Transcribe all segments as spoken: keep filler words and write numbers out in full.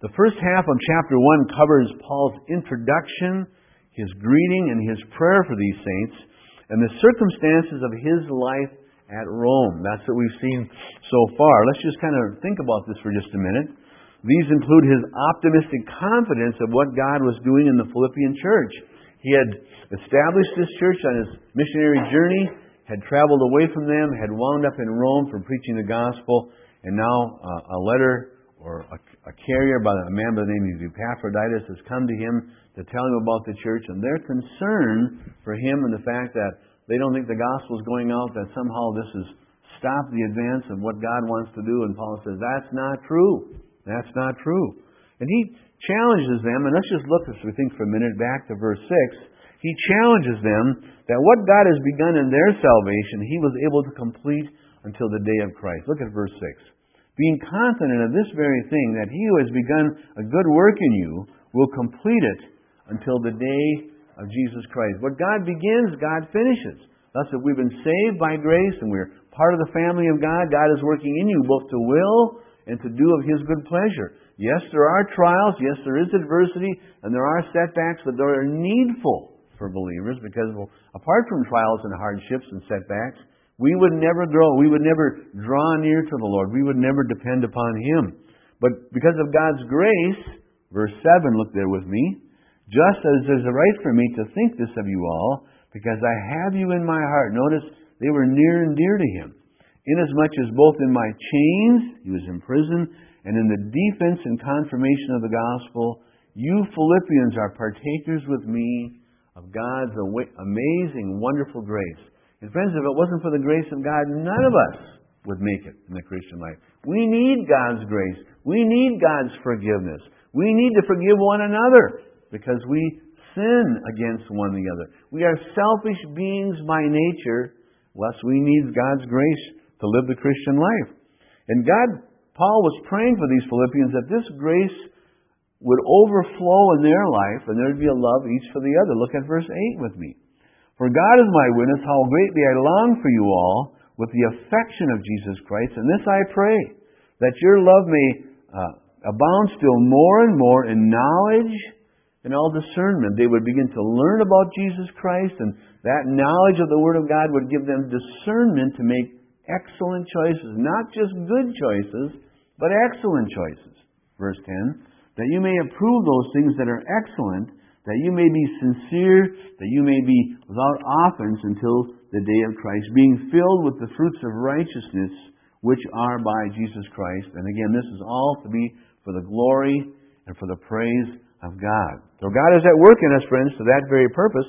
The first half of chapter one covers Paul's introduction, his greeting, and his prayer for these saints, and the circumstances of his life at Rome. That's what we've seen so far. Let's just kind of think about this for just a minute. These include his optimistic confidence of what God was doing in the Philippian church. He had established this church on his missionary journey, had traveled away from them, had wound up in Rome for preaching the gospel, and now uh, a letter or a, a carrier by a man by the name of Epaphroditus has come to him to tell him about the church, and their concern for him and the fact that they don't think the gospel is going out, that somehow this has stopped the advance of what God wants to do. And Paul says, that's not true. That's not true. And he challenges them, and let's just look, as we think for a minute, back to verse six. He challenges them that what God has begun in their salvation, He was able to complete until the day of Christ. Look at verse six. Being confident of this very thing, that He who has begun a good work in you will complete it until the day of Jesus Christ. What God begins, God finishes. Thus, if we've been saved by grace and we're part of the family of God, God is working in you both to will and to do of His good pleasure. Yes, there are trials. Yes, there is adversity. And there are setbacks, but they are needful for believers, because apart from trials and hardships and setbacks, we would never grow. We would never draw near to the Lord. We would never depend upon Him. But because of God's grace, verse seven, look there with me, just as there's a right for me to think this of you all, because I have you in my heart. Notice they were near and dear to Him. Inasmuch as both in my chains, He was in prison, and in the defense and confirmation of the gospel, you Philippians are partakers with me of God's amazing, wonderful grace. And friends, if it wasn't for the grace of God, none of us would make it in the Christian life. We need God's grace. We need God's forgiveness. We need to forgive one another because we sin against one another. We are selfish beings by nature, thus we need God's grace to live the Christian life. And God, Paul was praying for these Philippians that this grace would overflow in their life and there would be a love each for the other. Look at verse eight with me. For God is my witness how greatly I long for you all with the affection of Jesus Christ. And this I pray, that your love may uh, abound still more and more in knowledge and all discernment. They would begin to learn about Jesus Christ, and that knowledge of the Word of God would give them discernment to make excellent choices. Not just good choices, but excellent choices. Verse ten, that you may approve those things that are excellent, that you may be sincere, that you may be without offense until the day of Christ, being filled with the fruits of righteousness which are by Jesus Christ. And again, this is all to be for the glory and for the praise of God. So God is at work in us, friends, to that very purpose.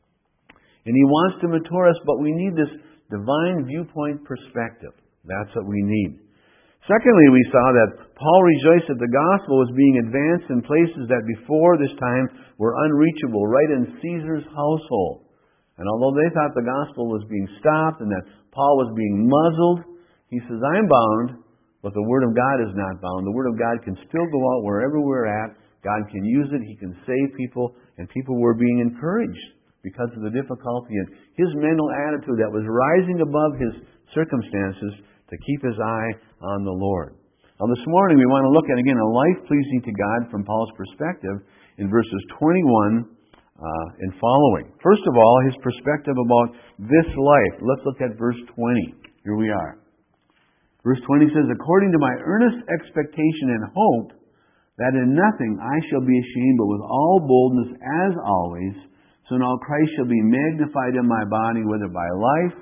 And He wants to mature us, but we need this divine viewpoint perspective. That's what we need. Secondly, we saw that Paul rejoiced that the gospel was being advanced in places that before this time were unreachable, right in Caesar's household. And although they thought the gospel was being stopped and that Paul was being muzzled, he says, I'm bound, but the Word of God is not bound. The Word of God can still go out wherever we're at. God can use it. He can save people. And people were being encouraged because of the difficulty and his mental attitude that was rising above his circumstances to keep his eye on the Lord. Now this morning we want to look at, again, a life pleasing to God from Paul's perspective in verses twenty-one uh, and following. First of all, his perspective about this life. Let's look at verse twenty. Here we are. Verse twenty says, according to my earnest expectation and hope, that in nothing I shall be ashamed, but with all boldness as always, so now Christ shall be magnified in my body, whether by life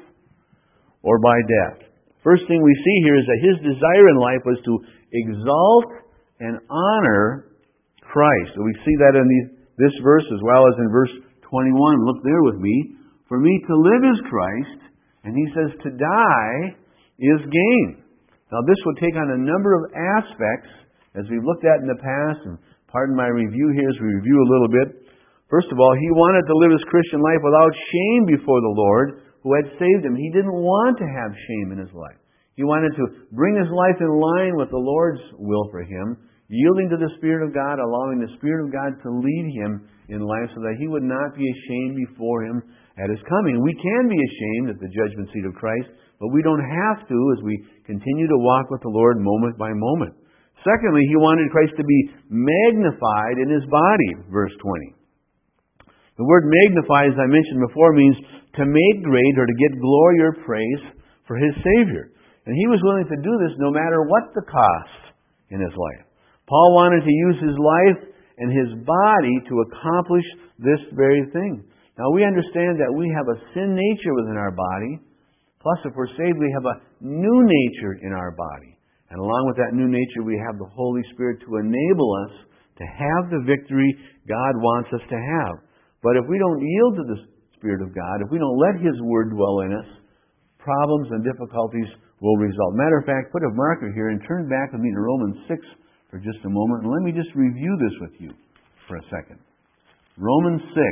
or by death. First thing we see here is that his desire in life was to exalt and honor Christ. So we see that in these, this verse as well as in verse twenty-one. Look there with me. For me to live is Christ, and he says to die is gain. Now this would take on a number of aspects as we've looked at in the past, and pardon my review here as we review a little bit. First of all, he wanted to live his Christian life without shame before the Lord who had saved him. He didn't want to have shame in his life. He wanted to bring his life in line with the Lord's will for him, yielding to the Spirit of God, allowing the Spirit of God to lead him in life so that he would not be ashamed before him at his coming. We can be ashamed at the judgment seat of Christ, but we don't have to as we continue to walk with the Lord moment by moment. Secondly, he wanted Christ to be magnified in his body, verse twenty. The word magnify, as I mentioned before, means to make great or to get glory or praise for his Savior. And he was willing to do this no matter what the cost in his life. Paul wanted to use his life and his body to accomplish this very thing. Now we understand that we have a sin nature within our body. Plus, if we're saved, we have a new nature in our body. And along with that new nature, we have the Holy Spirit to enable us to have the victory God wants us to have. But if we don't yield to the Spirit of God, if we don't let His Word dwell in us, problems and difficulties will result. Matter of fact, put a marker here and turn back with me to Romans six for just a moment. And let me just review this with you for a second. Romans six.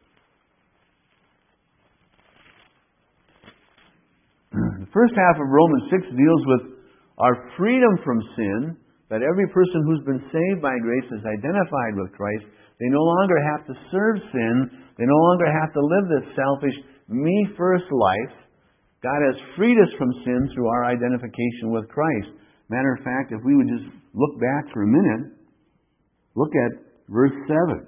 The first half of Romans six deals with our freedom from sin, that every person who's been saved by grace is identified with Christ. They no longer have to serve sin. They no longer have to live this selfish, me-first life. God has freed us from sin through our identification with Christ. Matter of fact, if we would just look back for a minute, look at verse seven.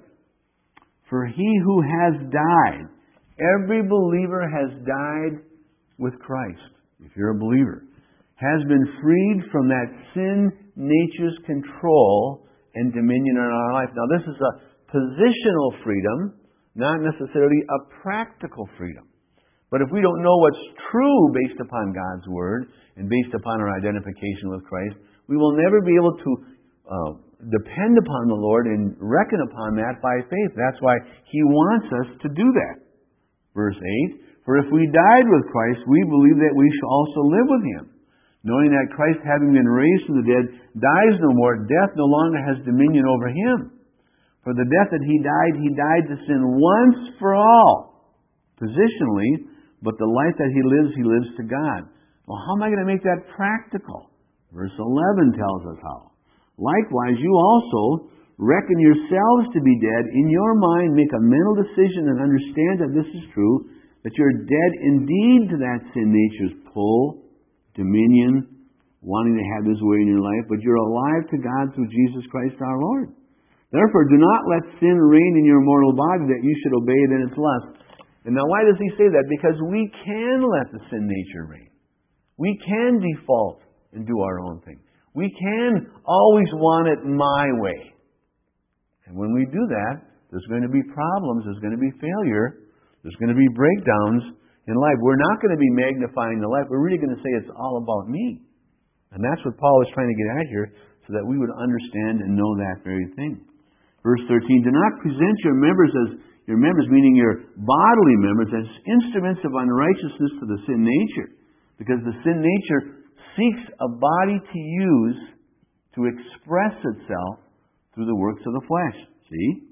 For he who has died, every believer has died with Christ, if you're a believer, has been freed from that sin nature's control and dominion in our life. Now this is a positional freedom, not necessarily a practical freedom. But if we don't know what's true based upon God's Word and based upon our identification with Christ, we will never be able to uh, depend upon the Lord and reckon upon that by faith. That's why He wants us to do that. Verse eight, for if we died with Christ, we believe that we shall also live with Him, knowing that Christ, having been raised from the dead, dies no more. Death no longer has dominion over Him. For the death that He died, He died to sin once for all, positionally, but the life that He lives, He lives to God. Well, how am I going to make that practical? Verse eleven tells us how. Likewise, you also reckon yourselves to be dead. In your mind, make a mental decision and understand that this is true, that you're dead indeed to that sin nature's pull, dominion, wanting to have His way in your life, but you're alive to God through Jesus Christ our Lord. Therefore, do not let sin reign in your mortal body, that you should obey it in its lust. And now why does he say that? Because we can let the sin nature reign. We can default and do our own thing. We can always want it my way. And when we do that, there's going to be problems, there's going to be failure, there's going to be breakdowns in life. We're not going to be magnifying the life. We're really going to say it's all about me. And that's what Paul is trying to get at here, so that we would understand and know that very thing. Verse thirteen, do not present your members as, your members, meaning your bodily members, as instruments of unrighteousness to the sin nature. Because the sin nature seeks a body to use to express itself through the works of the flesh. See?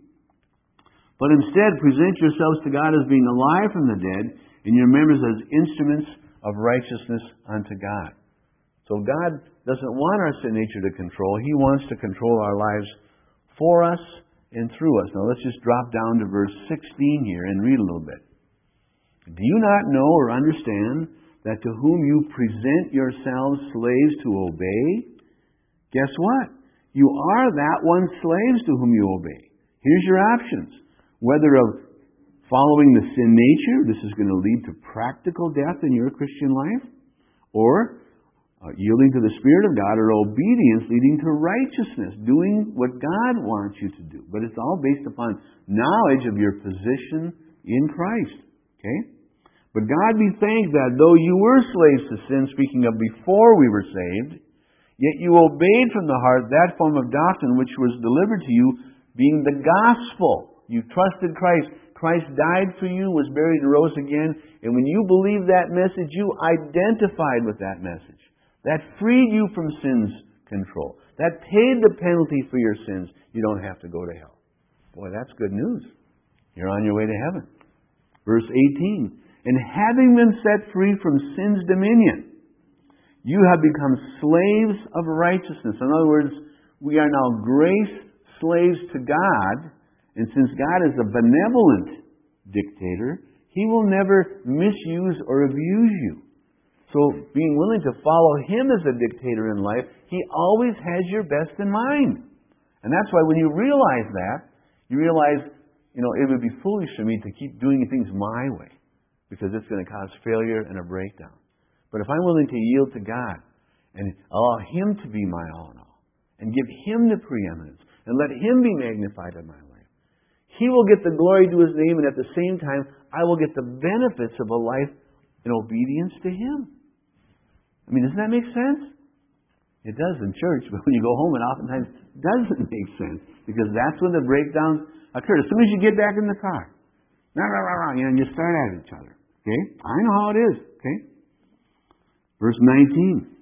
But instead, present yourselves to God as being alive from the dead, and your members as instruments of righteousness unto God. So God doesn't want our sin nature to control. He wants to control our lives for us and through us. Now let's just drop down to verse sixteen here and read a little bit. Do you not know or understand that to whom you present yourselves slaves to obey? Guess what? You are that one slaves to whom you obey. Here's your options. Whether of following the sin nature, this is going to lead to practical death in your Christian life, or uh, yielding to the Spirit of God, or obedience leading to righteousness, doing what God wants you to do. But it's all based upon knowledge of your position in Christ. Okay? But God be thanked that though you were slaves to sin, speaking of before we were saved, yet you obeyed from the heart that form of doctrine which was delivered to you, being the gospel. You trusted Christ. Christ died for you, was buried and rose again. And when you believed that message, you identified with that message. That freed you from sin's control. That paid the penalty for your sins. You don't have to go to hell. Boy, that's good news. You're on your way to heaven. Verse eighteen. And having been set free from sin's dominion, you have become slaves of righteousness. In other words, we are now grace slaves to God. And since God is a benevolent dictator, He will never misuse or abuse you. So being willing to follow Him as a dictator in life, He always has your best in mind. And that's why when you realize that, you realize, you know, it would be foolish for me to keep doing things my way, because it's going to cause failure and a breakdown. But if I'm willing to yield to God and allow Him to be my all in all, and give Him the preeminence, and let Him be magnified in my life, He will get the glory to His name, and at the same time, I will get the benefits of a life in obedience to Him. I mean, doesn't that make sense? It does in church, but when you go home, it oftentimes doesn't make sense, because that's when the breakdowns occur. As soon as you get back in the car, rah, rah, rah, rah, you know, and you start at each other. Okay? I know how it is. Okay? Verse nineteen.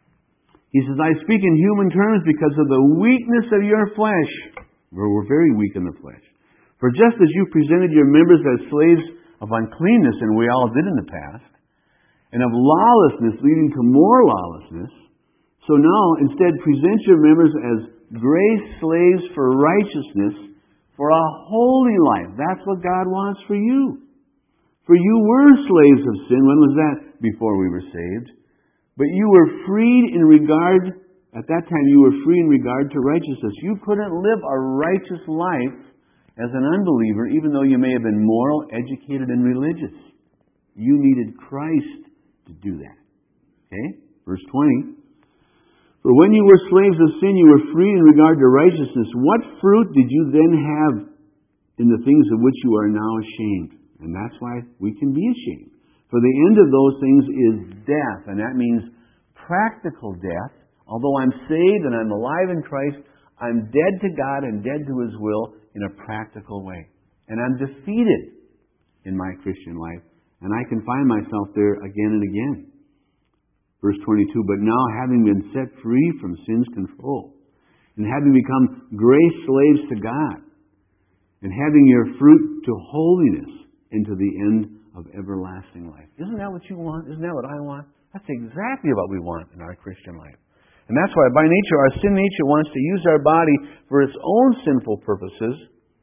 He says, I speak in human terms because of the weakness of your flesh. We're, we're very weak in the flesh. For just as you presented your members as slaves of uncleanness, and we all did in the past, and of lawlessness leading to more lawlessness, so now instead present your members as grace slaves for righteousness, for a holy life. That's what God wants for you. For you were slaves of sin. When was that? Before we were saved. But you were freed in regard, at that time you were free in regard to righteousness. You couldn't live a righteous life as an unbeliever, even though you may have been moral, educated, and religious. You needed Christ to do that. Okay? Verse twenty. For when you were slaves of sin, you were free in regard to righteousness. What fruit did you then have in the things of which you are now ashamed? And that's why we can be ashamed. For the end of those things is death. And that means practical death. Although I'm saved and I'm alive in Christ, I'm dead to God and dead to His will in a practical way. And I'm defeated in my Christian life. And I can find myself there again and again. Verse twenty-two, but now having been set free from sin's control, and having become grace slaves to God, and having your fruit to holiness, and to the end of everlasting life. Isn't that what you want? Isn't that what I want? That's exactly what we want in our Christian life. And that's why by nature, our sin nature wants to use our body for its own sinful purposes,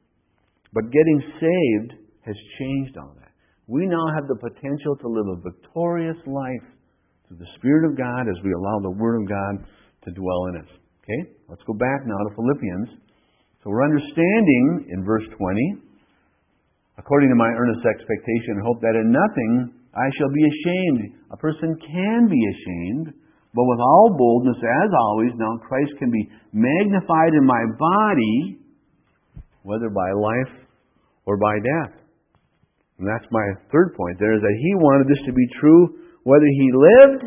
but getting saved has changed all that. We now have the potential to live a victorious life through the Spirit of God as we allow the Word of God to dwell in us. Okay? Let's go back now to Philippians. So we're understanding in verse twenty, according to my earnest expectation and hope that in nothing I shall be ashamed. A person can be ashamed, but with all boldness, as always, now Christ can be magnified in my body, whether by life or by death. And that's my third point there, is that He wanted this to be true whether He lived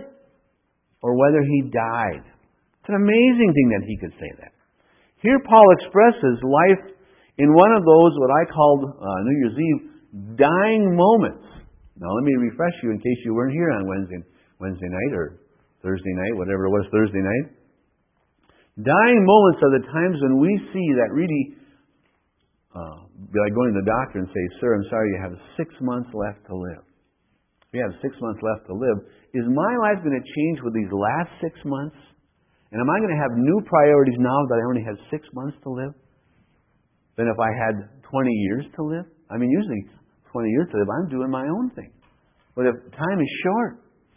or whether He died. It's an amazing thing that He could say that. Here Paul expresses life in one of those, what I called uh, New Year's Eve, dying moments. Now let me refresh you in case you weren't here on Wednesday, Wednesday night or Thursday night, whatever it was, Thursday night. Dying moments are the times when we see that really, uh, like going to the doctor and say, sir, I'm sorry, you have six months left to live. We have six months left to live. Is my life going to change with these last six months? And am I going to have new priorities now that I only have six months to live than if I had twenty years to live? I mean, usually twenty years to live, I'm doing my own thing. But if time is short,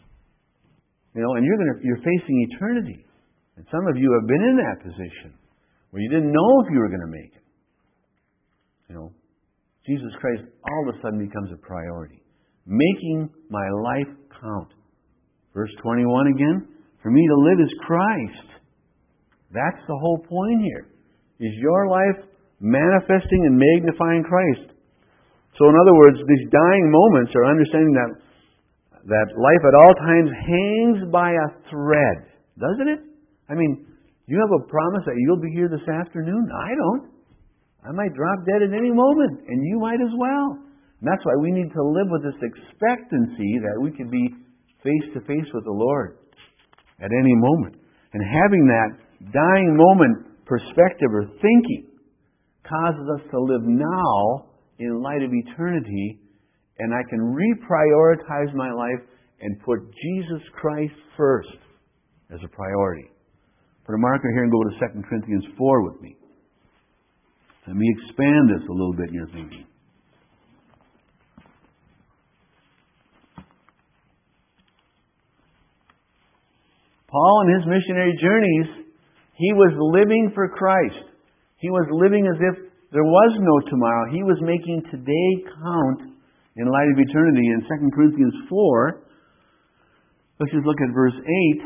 you know, and you're going to, you're facing eternity. And some of you have been in that position where you didn't know if you were going to make it. You know, Jesus Christ all of a sudden becomes a priority. Making my life count. Verse twenty-one again. For me to live is Christ. That's the whole point here. Is your life manifesting and magnifying Christ? So in other words, these dying moments are understanding that that life at all times hangs by a thread. Doesn't it? I mean, you have a promise that you'll be here this afternoon? I don't. I might drop dead at any moment, and you might as well. And that's why we need to live with this expectancy that we could be face to face with the Lord at any moment. And having that dying moment perspective or thinking causes us to live now in light of eternity, and I can reprioritize my life and put Jesus Christ first as a priority. Put a marker here and go to Second Corinthians four with me. Let me expand this a little bit in your thinking. Paul, in his missionary journeys, he was living for Christ. He was living as if there was no tomorrow. He was making today count in light of eternity. In Second Corinthians four, let's just look at verse eight.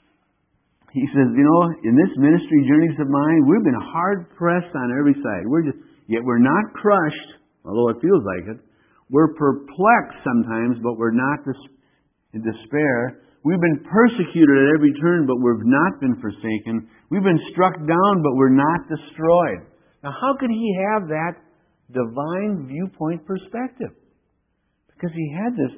He says, you know, in this ministry journeys of mine, we've been hard pressed on every side. We're just, yet we're not crushed, although it feels like it. We're perplexed sometimes, but we're not dis- in despair. We've been persecuted at every turn, but we've not been forsaken. We've been struck down, but we're not destroyed. Now, how could he have that divine viewpoint perspective? Because he had this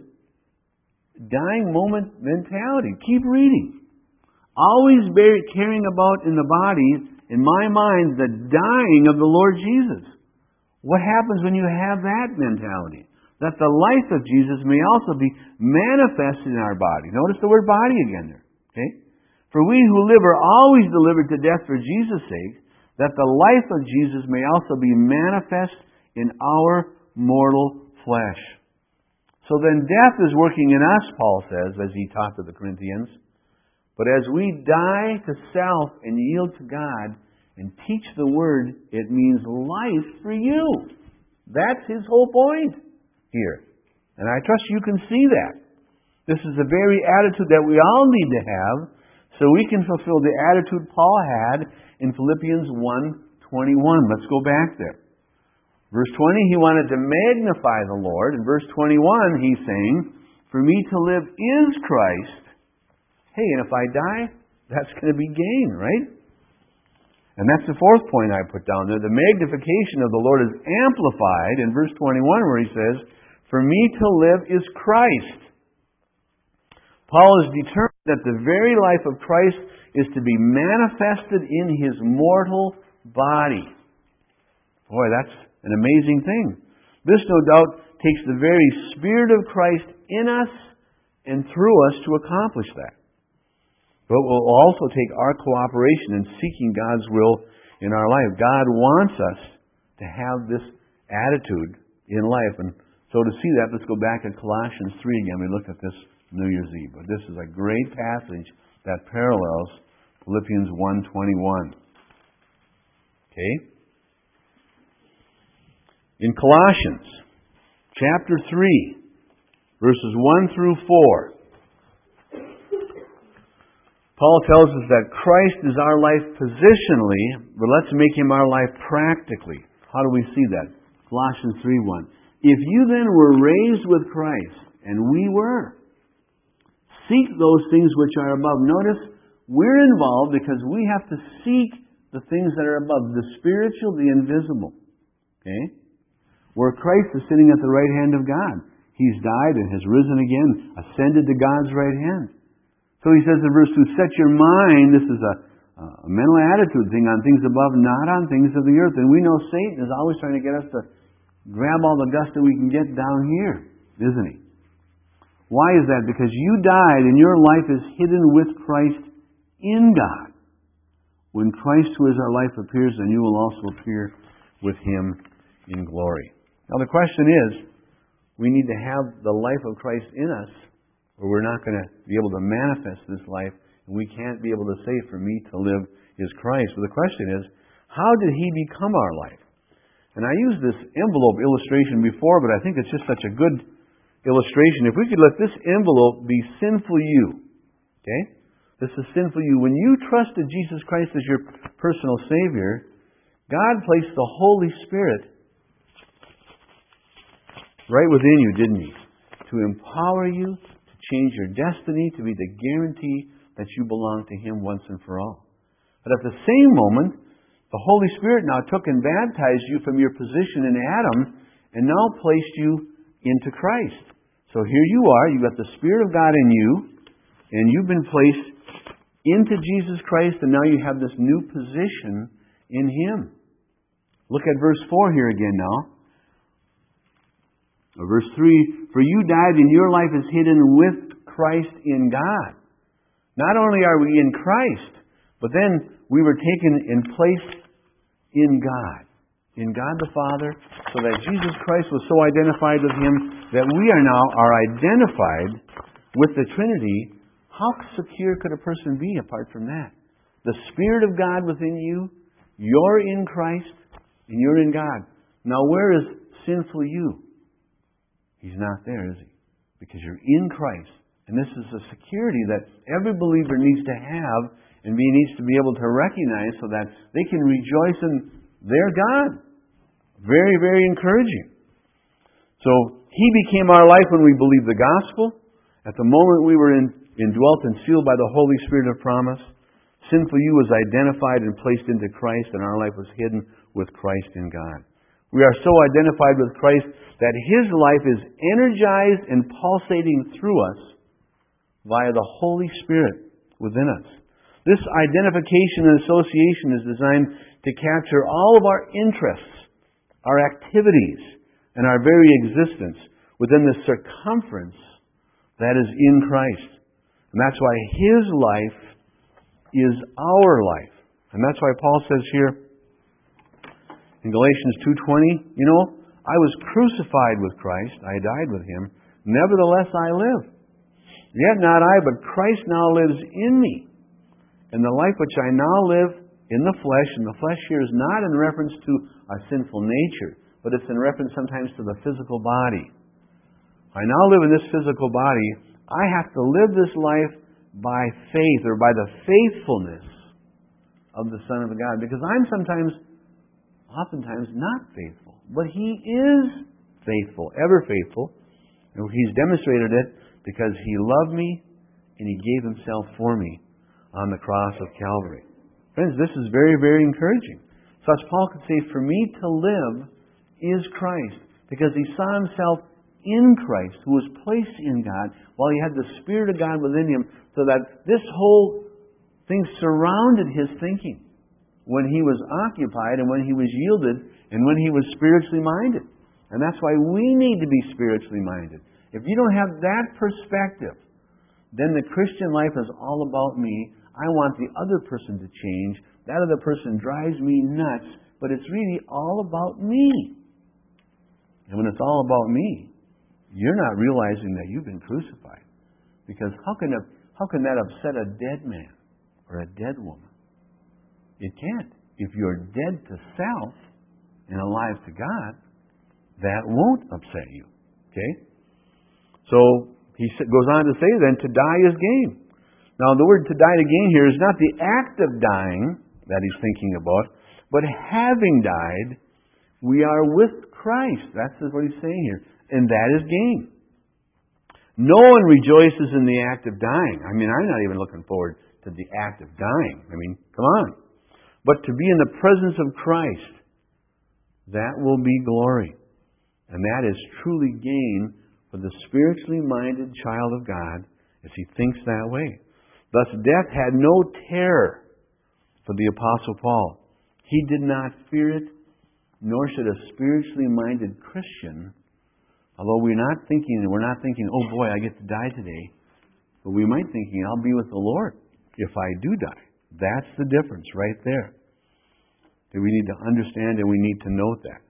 dying moment mentality. Keep reading. Always bear, caring about in the body, in my mind, the dying of the Lord Jesus. What happens when you have that mentality? That the life of Jesus may also be manifested in our body. Notice the word body again there. Okay? For we who live are always delivered to death for Jesus' sake, that the life of Jesus may also be manifest in our mortal flesh. So then death is working in us, Paul says, as he taught to the Corinthians. But as we die to self and yield to God and teach the Word, it means life for you. That's his whole point here. And I trust you can see that. This is the very attitude that we all need to have so we can fulfill the attitude Paul had in Philippians one twenty-one. Let's go back there. Verse twenty, he wanted to magnify the Lord. In verse twenty-one, he's saying, for me to live is Christ. Hey, and if I die, that's going to be gain, right? And that's the fourth point I put down there. The magnification of the Lord is amplified in verse twenty-one where he says, for me to live is Christ. Paul is determined that the very life of Christ is to be manifested in his mortal body. Boy, that's an amazing thing. This, no doubt, takes the very Spirit of Christ in us and through us to accomplish that. But it will also take our cooperation in seeking God's will in our life. God wants us to have this attitude in life. And so to see that, let's go back to Colossians three again. We looked at this New Year's Eve. But this is a great passage that parallels Philippians one twenty-one. Okay? In Colossians chapter three, verses one through four, Paul tells us that Christ is our life positionally, but let's make Him our life practically. How do we see that? Colossians three one. If you then were raised with Christ, and we were, seek those things which are above. Notice, we're involved because we have to seek the things that are above, the spiritual, the invisible. Okay? Where Christ is sitting at the right hand of God. He's died and has risen again, ascended to God's right hand. So he says in verse two, set your mind, this is a, a mental attitude thing, on things above, not on things of the earth. And we know Satan is always trying to get us to grab all the dust that we can get down here, isn't he? Why is that? Because you died and your life is hidden with Christ in God. When Christ, who is our life, appears, then you will also appear with Him in glory. Now the question is, we need to have the life of Christ in us, or we're not going to be able to manifest this life, and we can't be able to say, for me to live is Christ. But the question is, how did He become our life? And I used this envelope illustration before, but I think it's just such a good illustration. If we could let this envelope be sinful you, okay? This is sinful you. When you trusted Jesus Christ as your personal Savior, God placed the Holy Spirit right within you, didn't He? To empower you, to change your destiny, to be the guarantee that you belong to Him once and for all. But at the same moment, the Holy Spirit now took and baptized you from your position in Adam and now placed you into Christ. So here you are, you've got the Spirit of God in you, and you've been placed into Jesus Christ, and now you have this new position in Him. Look at verse four here again now. Verse three, for you died and your life is hidden with Christ in God. Not only are we in Christ, but then we were taken and placed in God. In God the Father, so that Jesus Christ was so identified with Him that we are now are identified with the Trinity. How secure could a person be apart from that? The Spirit of God within you, you're in Christ, and you're in God. Now where is sinful you? He's not there, is he? Because you're in Christ. And this is a security that every believer needs to have and be, needs to be able to recognize so that they can rejoice in their God. Very, very encouraging. So, He became our life when we believed the gospel. At the moment we were in, indwelt and sealed by the Holy Spirit of promise, sinful you was identified and placed into Christ, and our life was hidden with Christ in God. We are so identified with Christ that His life is energized and pulsating through us via the Holy Spirit within us. This identification and association is designed to capture all of our interests, our activities, and our very existence within the circumference that is in Christ. And that's why His life is our life. And that's why Paul says here in Galatians two twenty, you know, I was crucified with Christ, I died with Him, nevertheless I live. Yet not I, but Christ now lives in me. And the life which I now live in the flesh, and the flesh here is not in reference to a sinful nature, but it's in reference sometimes to the physical body. I now live in this physical body. I have to live this life by faith, or by the faithfulness of the Son of God. Because I'm sometimes, oftentimes, not faithful. But He is faithful, ever faithful. And He's demonstrated it because He loved me and He gave Himself for me on the cross of Calvary. Friends, this is very, very encouraging. So as Paul could say, for me to live is Christ. Because he saw himself in Christ, who was placed in God, while he had the Spirit of God within him, so that this whole thing surrounded his thinking when he was occupied and when he was yielded and when he was spiritually minded. And that's why we need to be spiritually minded. If you don't have that perspective, then the Christian life is all about me. I want the other person to change. That other person drives me nuts, but it's really all about me. And when it's all about me, you're not realizing that you've been crucified. Because how can, a, how can that upset a dead man or a dead woman? It can't. If you're dead to self and alive to God, that won't upset you. Okay? So, he goes on to say then, to die is gain. Now, the word to die to gain here is not the act of dying that he's thinking about, but having died, we are with Christ. That's what he's saying here. And that is gain. No one rejoices in the act of dying. I mean, I'm not even looking forward to the act of dying. I mean, come on. But to be in the presence of Christ, that will be glory. And that is truly gain for the spiritually minded child of God as he thinks that way. Thus, death had no terror for the Apostle Paul. He did not fear it, nor should a spiritually minded Christian, although we're not thinking, we're not thinking, oh boy, I get to die today, but we might thinking, I'll be with the Lord if I do die. That's the difference right there. That we need to understand and we need to note that.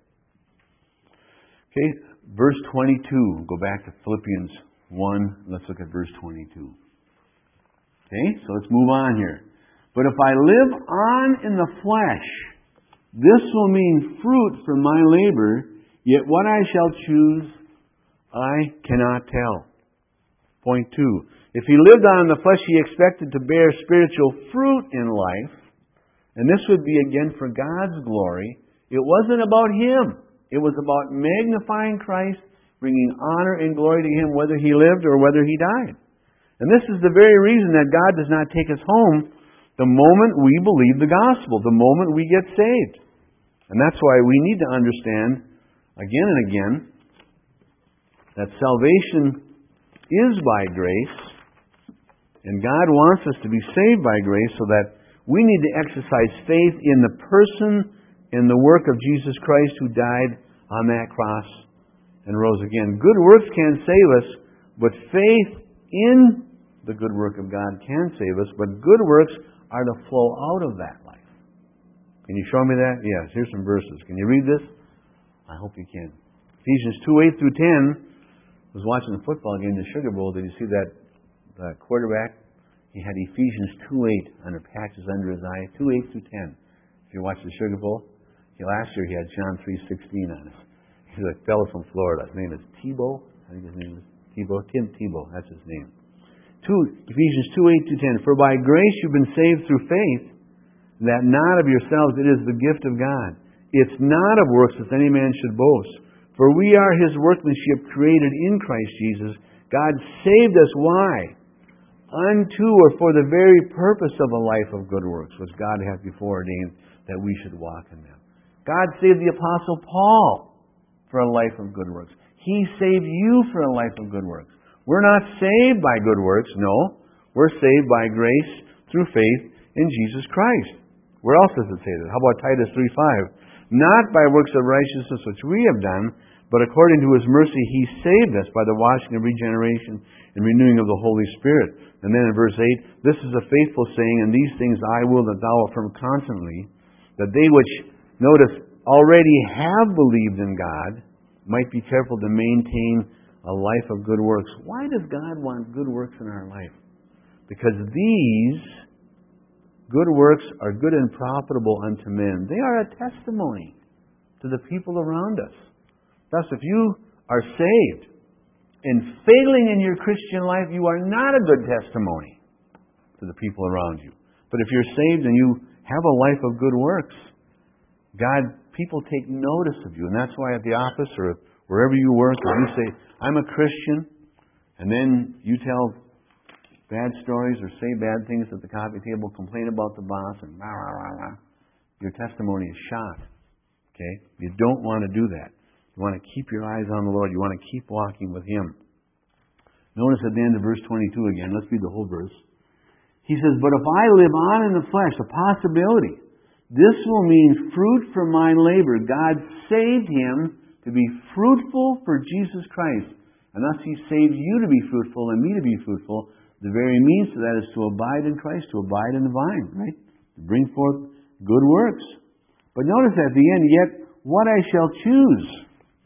Okay, verse twenty-two. Go back to Philippians one. Let's look at verse twenty-two. Okay, so let's move on here. But if I live on in the flesh, this will mean fruit from my labor, yet what I shall choose, I cannot tell. Point two. If he lived on in the flesh, he expected to bear spiritual fruit in life, and this would be again for God's glory. It wasn't about him. It was about magnifying Christ, bringing honor and glory to Him whether He lived or whether He died. And this is the very reason that God does not take us home the moment we believe the gospel, the moment we get saved. And that's why we need to understand again and again that salvation is by grace, and God wants us to be saved by grace, so that we need to exercise faith in the person in the work of Jesus Christ, who died on that cross and rose again. Good works can save us, but faith in the good work of God can save us, but good works are to flow out of that life. Can you show me that? Yes, here's some verses. Can you read this? I hope you can. Ephesians two, eight through ten. I was watching the football game, the Sugar Bowl. Did you see that, that quarterback he had Ephesians two eight on the patches under his eye, two eight through ten. If you watch the Sugar Bowl, he, last year he had John three sixteen on it. He's a fellow from Florida. His name is Tebow. I think his name is Tebow. Tim Tebow, that's his name. Two, Ephesians two eight through ten. For by grace you've been saved through faith, that not of yourselves, it is the gift of God. It's not of works that any man should boast. For we are His workmanship created in Christ Jesus. God saved us. Why? Unto or for the very purpose of a life of good works, which God hath before ordained that we should walk in them. God saved the Apostle Paul for a life of good works. He saved you for a life of good works. We're not saved by good works, no. We're saved by grace through faith in Jesus Christ. Where else does it say that? How about Titus three five? Not by works of righteousness which we have done, but according to His mercy He saved us by the washing of regeneration and renewing of the Holy Spirit. And then in verse eight, this is a faithful saying, and these things I will that thou affirm constantly, that they which, notice, already have believed in God might be careful to maintain a life of good works. Why does God want good works in our life? Because these good works are good and profitable unto men. They are a testimony to the people around us. Thus, if you are saved and failing in your Christian life, you are not a good testimony to the people around you. But if you're saved and you have a life of good works, God, people take notice of you. And that's why at the office or wherever you work, if you say, I'm a Christian, and then you tell bad stories or say bad things at the coffee table, complain about the boss, and rah, rah, rah, rah, your testimony is shot. Okay? You don't want to do that. You want to keep your eyes on the Lord. You want to keep walking with Him. Notice at the end of verse twenty-two again. Let's read the whole verse. He says, but if I live on in the flesh, a possibility, this will mean fruit from my labor. God saved him to be fruitful for Jesus Christ. And thus He saved you to be fruitful and me to be fruitful. The very means to that is to abide in Christ, to abide in the vine, right? To bring forth good works. But notice at the end, yet what I shall choose,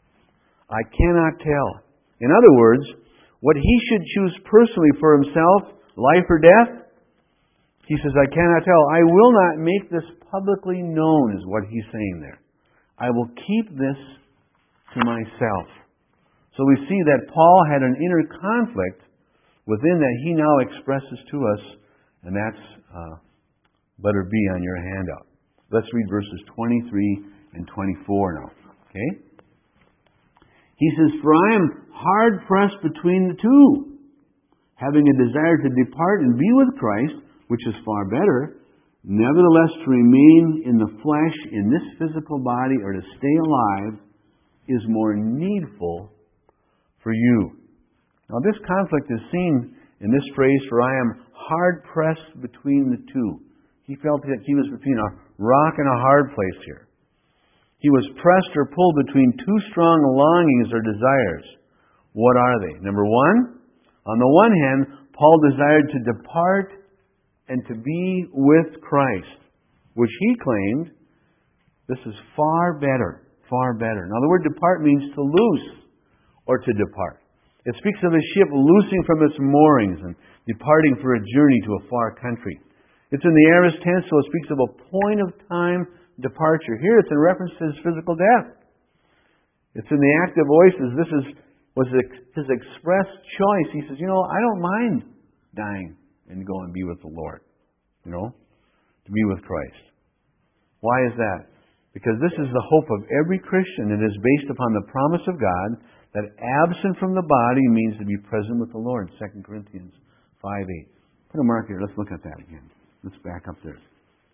I cannot tell. In other words, what he should choose personally for himself, life or death, he says, I cannot tell. I will not make this publicly known, is what he's saying there. I will keep this to myself. So we see that Paul had an inner conflict within that he now expresses to us, and that's uh, letter B on your handout. Let's read verses twenty-three and twenty-four now. Okay? He says, for I am hard pressed between the two, having a desire to depart and be with Christ, which is far better, nevertheless to remain in the flesh, in this physical body, or to stay alive, is more needful for you. Now this conflict is seen in this phrase, for I am hard pressed between the two. He felt that he was between a rock and a hard place here. He was pressed or pulled between two strong longings or desires. What are they? Number one, on the one hand, Paul desired to depart and to be with Christ, which he claimed this is far better, far better. Now the word depart means to loose or to depart. It speaks of a ship loosing from its moorings and departing for a journey to a far country. It's in the aorist tense, so it speaks of a point of time departure. Here it's in reference to his physical death. It's in the active voices. This is was his express choice. He says, you know, I don't mind dying and go and be with the Lord. You know, to be with Christ. Why is that? Because this is the hope of every Christian. It is based upon the promise of God that absent from the body means to be present with the Lord. Second Corinthians five eight. Put a mark here. Let's look at that again. Let's back up there.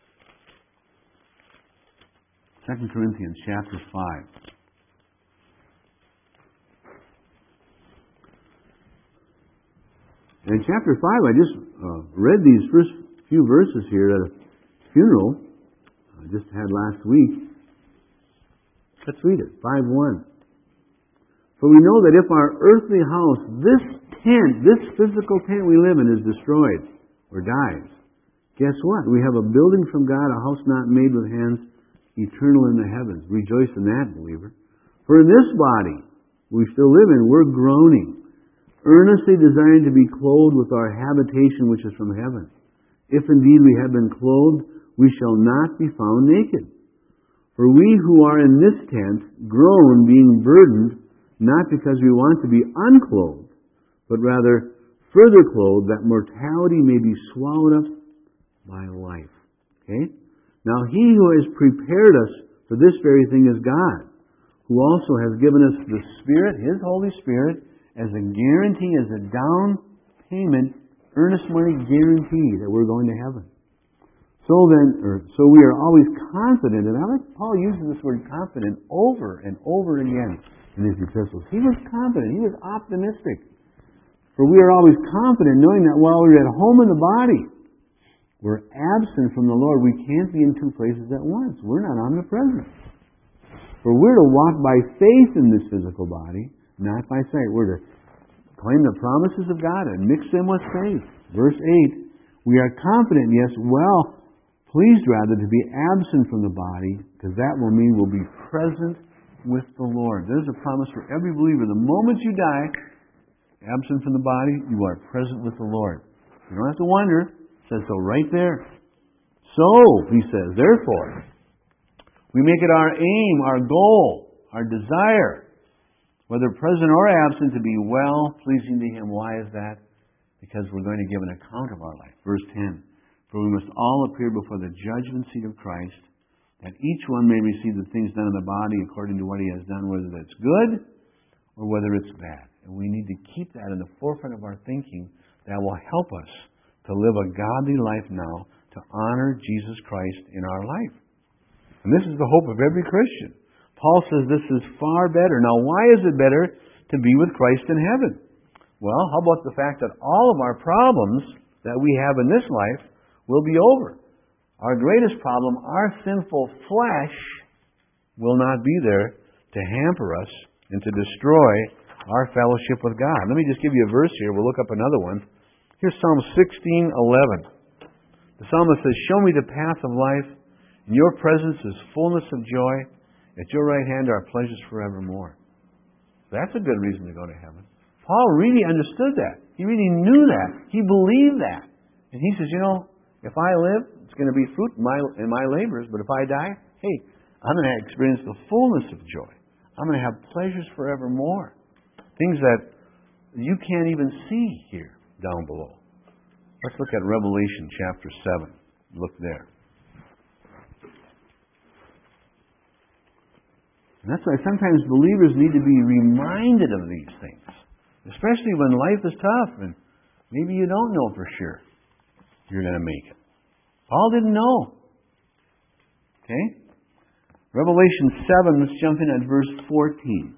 Second Corinthians chapter five. And in chapter five, I just uh, read these first few verses here at a funeral I just had last week. Let's read it. five one. For we know that if our earthly house, this tent, this physical tent we live in, is destroyed or dies, guess what? We have a building from God, a house not made with hands, eternal in the heavens. Rejoice in that, believer. For in this body we still live in, we're groaning. earnestly desiring to be clothed with our habitation which is from heaven. If indeed we have been clothed, we shall not be found naked. For we who are in this tent groan, being burdened, not because we want to be unclothed, but rather further clothed, that mortality may be swallowed up by life. Okay? Now he who has prepared us for this very thing is God, who also has given us the Spirit, His Holy Spirit, as a guarantee, as a down payment, earnest money guarantee that we're going to heaven. So then, or so we are always confident, and I like Paul uses this word confident over and over again in his epistles. He was confident, he was optimistic. For we are always confident, knowing that while we're at home in the body, we're absent from the Lord. We can't be in two places at once. We're not omnipresent. For we're to walk by faith in this physical body, not by sight. We're to claim the promises of God and mix them with faith. Verse eight, we are confident, yes, well, pleased rather to be absent from the body, because that will mean we'll be present with the Lord. There's a promise for every believer. The moment you die, absent from the body, you are present with the Lord. You don't have to wonder. It says so right there. So, he says, therefore, we make it our aim, our goal, our desire, whether present or absent, to be well pleasing to Him. Why is that? Because we're going to give an account of our life. Verse ten, for we must all appear before the judgment seat of Christ, that each one may receive the things done in the body according to what he has done, whether that's good or whether it's bad. And we need to keep that in the forefront of our thinking. That will help us to live a godly life now, to honor Jesus Christ in our life. And this is the hope of every Christian. Paul says this is far better. Now, why is it better to be with Christ in heaven? Well, how about the fact that all of our problems that we have in this life will be over? Our greatest problem, our sinful flesh, will not be there to hamper us and to destroy our fellowship with God. Let me just give you a verse here. We'll look up another one. Here's Psalm sixteen eleven. The psalmist says, show me the path of life. In your presence is fullness of joy. At your right hand are pleasures forevermore. That's a good reason to go to heaven. Paul really understood that. He really knew that. He believed that. And he says, you know, if I live, it's going to be fruit in my, in my labors. But if I die, hey, I'm going to experience the fullness of joy. I'm going to have pleasures forevermore. Things that you can't even see here down below. Let's look at Revelation chapter seven. Look there. And that's why sometimes believers need to be reminded of these things. Especially when life is tough and maybe you don't know for sure you're going to make it. Paul didn't know. Okay? Revelation seven, let's jump in at verse fourteen.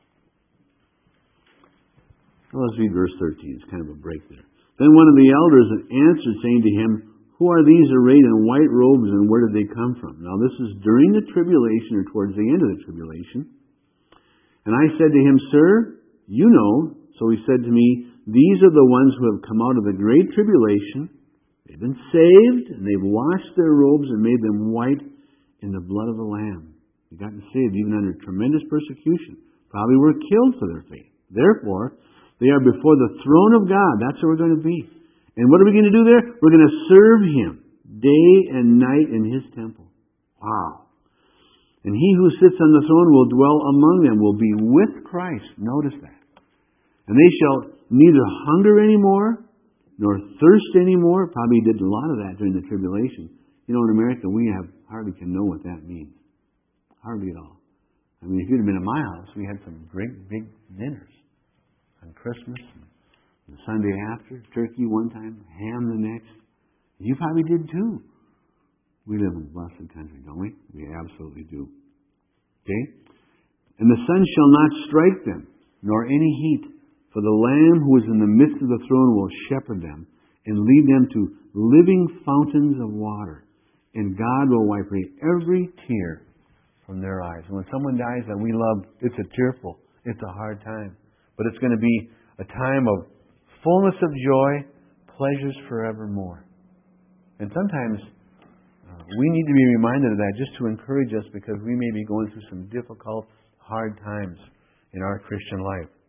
Well, let's read verse thirteen. It's kind of a break there. Then one of the elders answered, saying to him, who are these arrayed in white robes, and where did they come from? Now this is during the tribulation, or towards the end of the tribulation. And I said to him, Sir, you know. So he said to me, these are the ones who have come out of the great tribulation. They've been saved, and they've washed their robes and made them white in the blood of the Lamb. They've gotten saved even under tremendous persecution. Probably were killed for their faith. Therefore, they are before the throne of God. That's where we're going to be. And what are we going to do there? We're going to serve Him day and night in His temple. Wow. And He who sits on the throne will dwell among them, will be with Christ. Notice that. And they shall neither hunger anymore, nor thirst anymore. Probably did a lot of that during the tribulation. You know, in America, we have hardly can know what that means. Hardly at all. I mean, if you'd have been in my house, we had some great big dinners on Christmas and the Sunday after, turkey one time, ham the next. You probably did too. We live in a blessed country, don't we? We absolutely do. Okay? And the sun shall not strike them, nor any heat. For the Lamb who is in the midst of the throne will shepherd them, and lead them to living fountains of water. And God will wipe away every tear from their eyes. And when someone dies that we love, it's a tearful, it's a hard time. But it's going to be a time of fullness of joy, pleasures forevermore. And sometimes uh, we need to be reminded of that just to encourage us, because we may be going through some difficult, hard times in our Christian life.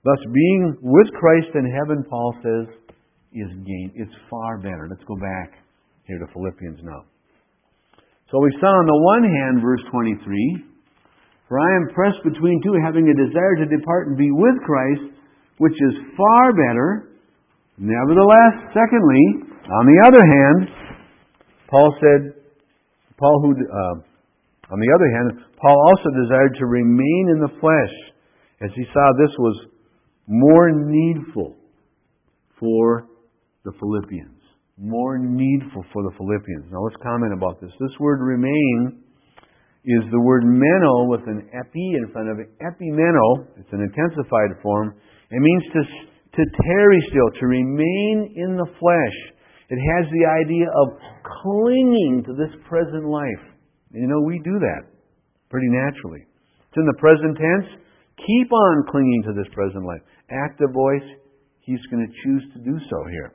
Thus, being with Christ in heaven, Paul says, is gain. It's far better. Let's go back here to Philippians now. So we saw on the one hand, verse twenty-three, for I am pressed between two, having a desire to depart and be with Christ, which is far better. Nevertheless, secondly, on the other hand, Paul said, Paul who, uh, on the other hand, Paul also desired to remain in the flesh, as he saw this was more needful for the Philippians. More needful for the Philippians. Now let's comment about this. This word remain is the word meno with an epi in front of it. Epimeno, it's an intensified form. It means to, to tarry still, to remain in the flesh. It has the idea of clinging to this present life. You know, we do that pretty naturally. It's in the present tense. Keep on clinging to this present life. Active voice, he's going to choose to do so here.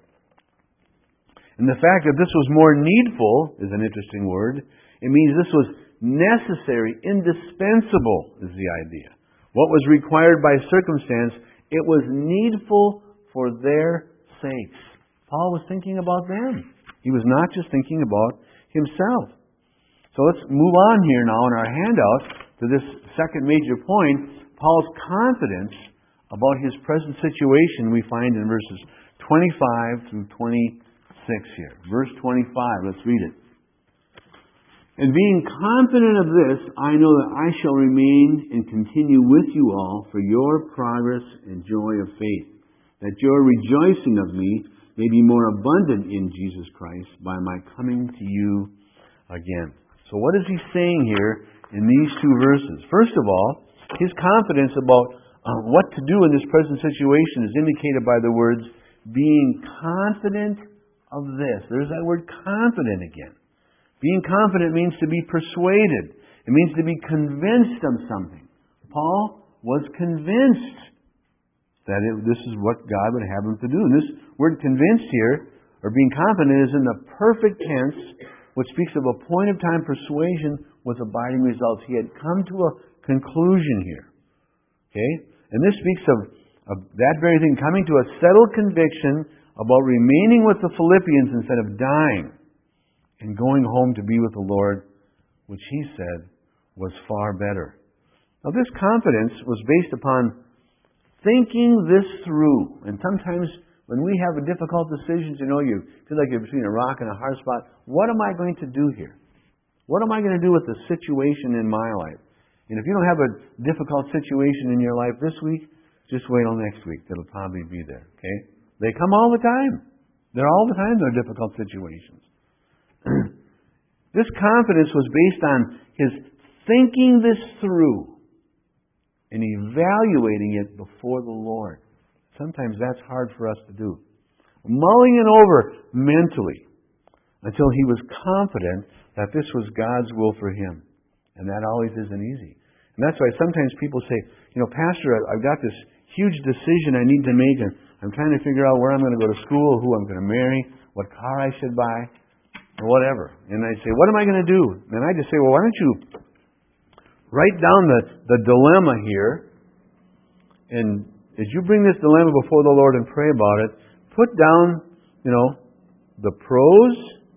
And the fact that this was more needful is an interesting word. It means this was necessary, indispensable is the idea. What was required by circumstance, it was needful for their sakes. Paul was thinking about them. He was not just thinking about himself. So let's move on here now in our handout to this second major point, Paul's confidence about his present situation we find in verses twenty-five through twenty-six here. Verse twenty-five, let's read it. And being confident of this, I know that I shall remain and continue with you all for your progress and joy of faith, that your rejoicing of me may be more abundant in Jesus Christ by my coming to you again. So what is he saying here in these two verses? First of all, his confidence about uh, what to do in this present situation is indicated by the words, being confident of this. There's that word confident again. Being confident means to be persuaded. It means to be convinced of something. Paul was convinced that it, this is what God would have him to do. And this word convinced here, or being confident, is in the perfect tense, which speaks of a point of time persuasion with abiding results. He had come to a conclusion here. Okay? And this speaks of, of that very thing, coming to a settled conviction about remaining with the Philippians instead of dying and going home to be with the Lord, which he said was far better. Now this confidence was based upon thinking this through. And sometimes when we have a difficult decision, you know, you feel like you're between a rock and a hard spot. What am I going to do here? What am I going to do with the situation in my life? And if you don't have a difficult situation in your life this week, just wait till next week. It'll probably be there. Okay? They come all the time. They're all the time they're difficult situations. This confidence was based on his thinking this through and evaluating it before the Lord. Sometimes that's hard for us to do. Mulling it over mentally until he was confident that this was God's will for him. And that always isn't easy. And that's why sometimes people say, you know, Pastor, I've got this huge decision I need to make, and I'm trying to figure out where I'm going to go to school, who I'm going to marry, what car I should buy, or whatever. And I say, what am I going to do? And I just say, well, why don't you write down the, the dilemma here, and as you bring this dilemma before the Lord and pray about it, put down, you know, the pros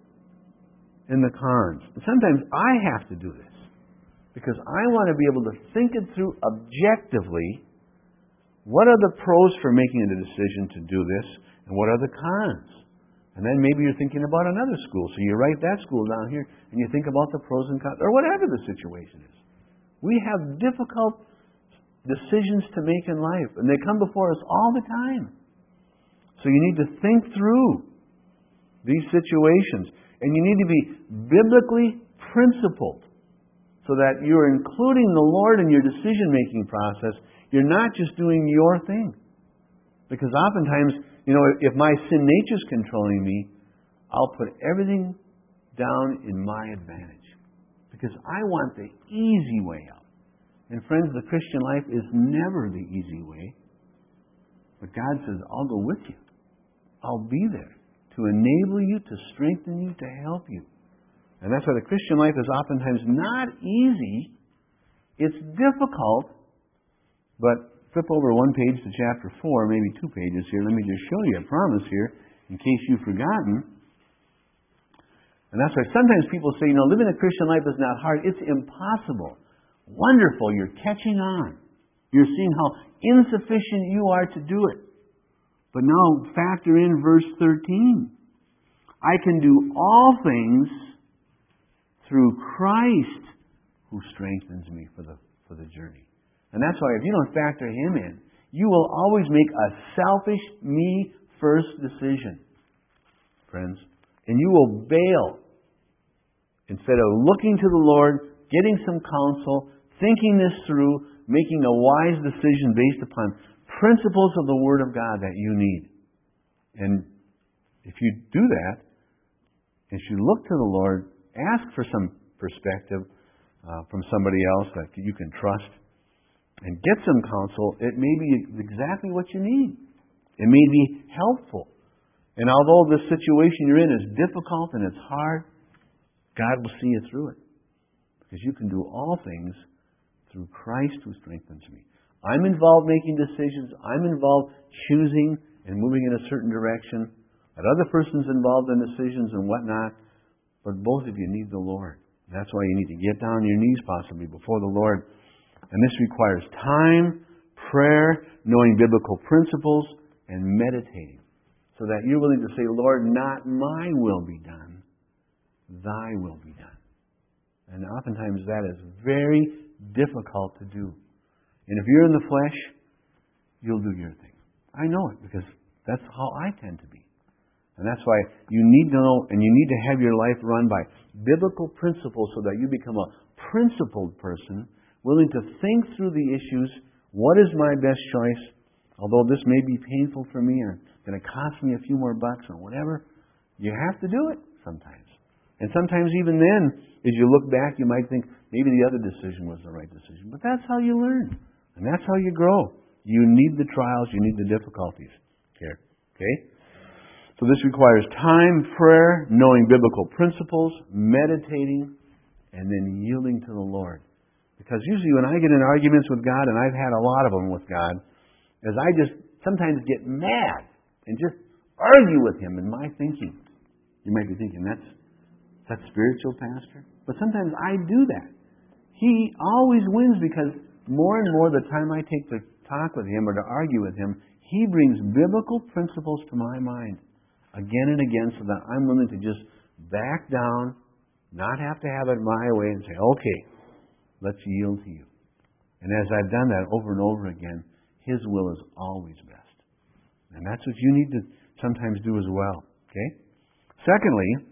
and the cons. And sometimes I have to do this because I want to be able to think it through objectively. What are the pros for making a decision to do this, and what are the cons? And then maybe you're thinking about another school, so you write that school down here, and you think about the pros and cons, or whatever the situation is. We have difficult decisions to make in life, and they come before us all the time. So you need to think through these situations, and you need to be biblically principled, so that you're including the Lord in your decision-making process. You're not just doing your thing. Because oftentimes, you know, if my sin nature's controlling me, I'll put everything down in my advantage. Because I want the easy way out. And friends, the Christian life is never the easy way. But God says, I'll go with you. I'll be there to enable you, to strengthen you, to help you. And that's why the Christian life is oftentimes not easy. It's difficult. But flip over one page to chapter four, maybe two pages here. Let me just show you a promise here, in case you've forgotten. And that's why sometimes people say, you know, living a Christian life is not hard. It's impossible. Wonderful. You're catching on. You're seeing how insufficient you are to do it. But now factor in verse thirteen. I can do all things through Christ who strengthens me for the for the journey. And that's why if you don't factor Him in, you will always make a selfish, me-first decision, friends. And you will bail instead of looking to the Lord, getting some counsel, thinking this through, making a wise decision based upon principles of the Word of God that you need. And if you do that, as you look to the Lord, ask for some perspective uh, from somebody else that you can trust, and get some counsel. It may be exactly what you need. It may be helpful. And although this situation you're in is difficult and it's hard, God will see you through it. Because you can do all things through Christ who strengthens me. I'm involved making decisions. I'm involved choosing and moving in a certain direction. That other person's involved in decisions and whatnot. But both of you need the Lord. That's why you need to get down on your knees possibly before the Lord. And this requires time, prayer, knowing biblical principles, and meditating. So that you're willing to say, Lord, not my will be done, Thy will be done. And oftentimes that is very difficult to do. And if you're in the flesh, you'll do your thing. I know it because that's how I tend to be. And that's why you need to know and you need to have your life run by biblical principles so that you become a principled person, willing to think through the issues. What is my best choice? Although this may be painful for me or going to cost me a few more bucks or whatever, you have to do it sometimes. And sometimes even then, as you look back, you might think maybe the other decision was the right decision. But that's how you learn. And that's how you grow. You need the trials. You need the difficulties. Here. Okay? So this requires time, prayer, knowing biblical principles, meditating, and then yielding to the Lord. Because usually when I get in arguments with God, and I've had a lot of them with God, is I just sometimes get mad and just argue with Him in my thinking. You might be thinking, that's that's spiritual, Pastor? But sometimes I do that. He always wins because more and more the time I take to talk with Him or to argue with Him, He brings biblical principles to my mind again and again so that I'm willing to just back down, not have to have it my way, and say, okay, let's yield to You. And as I've done that over and over again, His will is always best. And that's what you need to sometimes do as well. Okay? Secondly,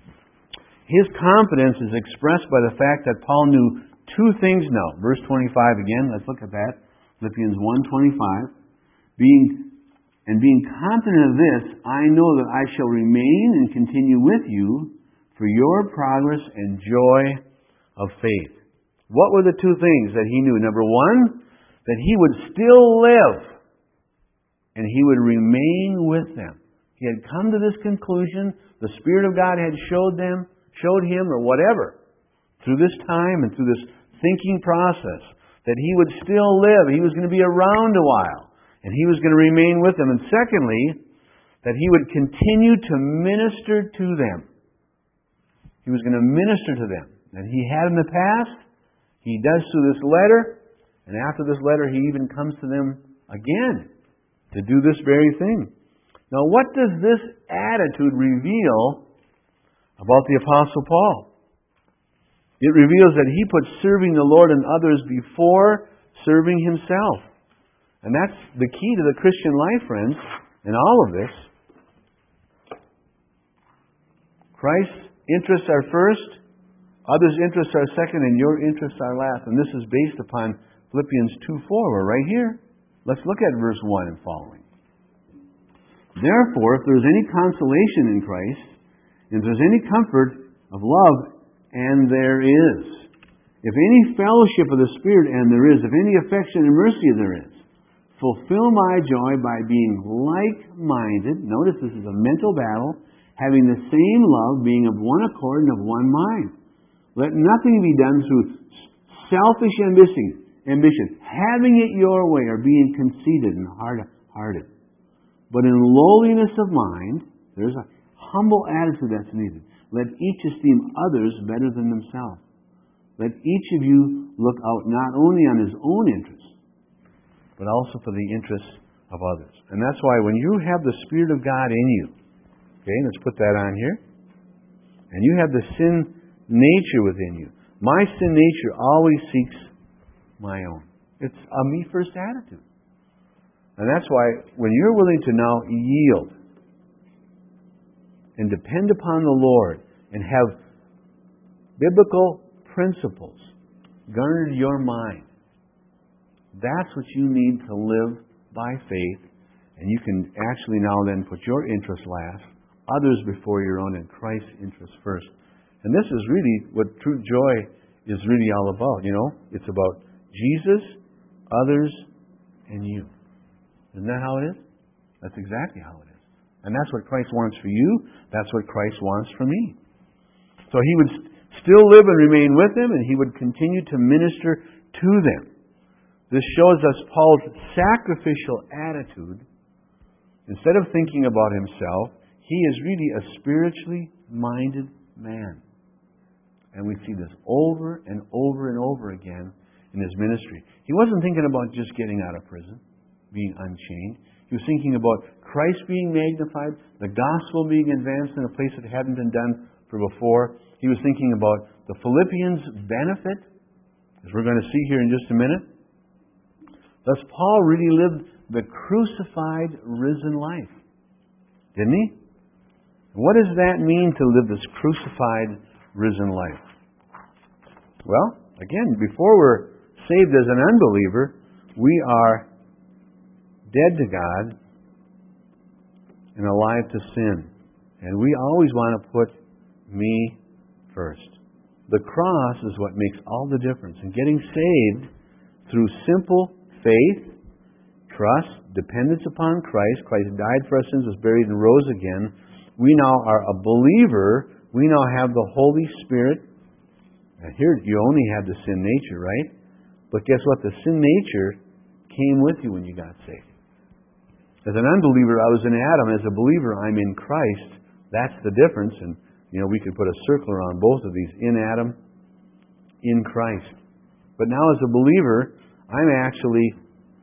his confidence is expressed by the fact that Paul knew two things now. Verse twenty-five again, let's look at that. Philippians one twenty-five. Being and being confident of this, I know that I shall remain and continue with you for your progress and joy of faith. What were the two things that he knew? Number one, that he would still live and he would remain with them. He had come to this conclusion. The Spirit of God had showed them, showed him, or whatever, through this time and through this thinking process, that he would still live. He was going to be around a while. And he was going to remain with them. And secondly, that he would continue to minister to them. He was going to minister to them. And he had in the past. He does through this letter. And after this letter, he even comes to them again to do this very thing. Now, what does this attitude reveal about the Apostle Paul? It reveals that he put serving the Lord and others before serving himself. And that's the key to the Christian life, friends, in all of this. Christ's interests are first, others' interests are second, and your interests are last. And this is based upon Philippians two four. We're right here. Let's look at verse one and following. Therefore, if there is any consolation in Christ, if there is any comfort of love, and there is, if any fellowship of the Spirit, and there is, if any affection and mercy there is, fulfill my joy by being like-minded. Notice this is a mental battle. Having the same love, being of one accord and of one mind. Let nothing be done through selfish ambition, ambition, having it your way, or being conceited and hard-hearted. But in lowliness of mind, there's a humble attitude that's needed. Let each esteem others better than themselves. Let each of you look out not only on his own interests, but also for the interests of others. And that's why when you have the Spirit of God in you, okay, let's put that on here, and you have the sin nature within you. My sin nature always seeks my own. It's a me first attitude. And that's why when you're willing to now yield and depend upon the Lord and have biblical principles garnered your mind, that's what you need to live by faith, and you can actually now then put your interests last, others before your own, and Christ's interests first. And this is really what true joy is really all about, you know? It's about Jesus, others, and you. Isn't that how it is? That's exactly how it is. And that's what Christ wants for you. That's what Christ wants for me. So He would still live and remain with them, and He would continue to minister to them. This shows us Paul's sacrificial attitude. Instead of thinking about himself, he is really a spiritually minded man. And we see this over and over and over again in his ministry. He wasn't thinking about just getting out of prison, being unchained. He was thinking about Christ being magnified, the gospel being advanced in a place that hadn't been done for before. He was thinking about the Philippians' benefit, as we're going to see here in just a minute. Thus, Paul really lived the crucified, risen life. Didn't he? What does that mean to live this crucified, risen life? Well, again, before we're saved as an unbeliever, we are dead to God and alive to sin. And we always want to put me first. The cross is what makes all the difference. And getting saved through simple faith, trust, dependence upon Christ. Christ died for our sins, was buried, and rose again. We now are a believer. We now have the Holy Spirit. And here you only have the sin nature, right? But guess what? The sin nature came with you when you got saved. As an unbeliever, I was in Adam. As a believer, I'm in Christ. That's the difference. And, you know, we could put a circle around both of these. In Adam, in Christ. But now as a believer, I'm actually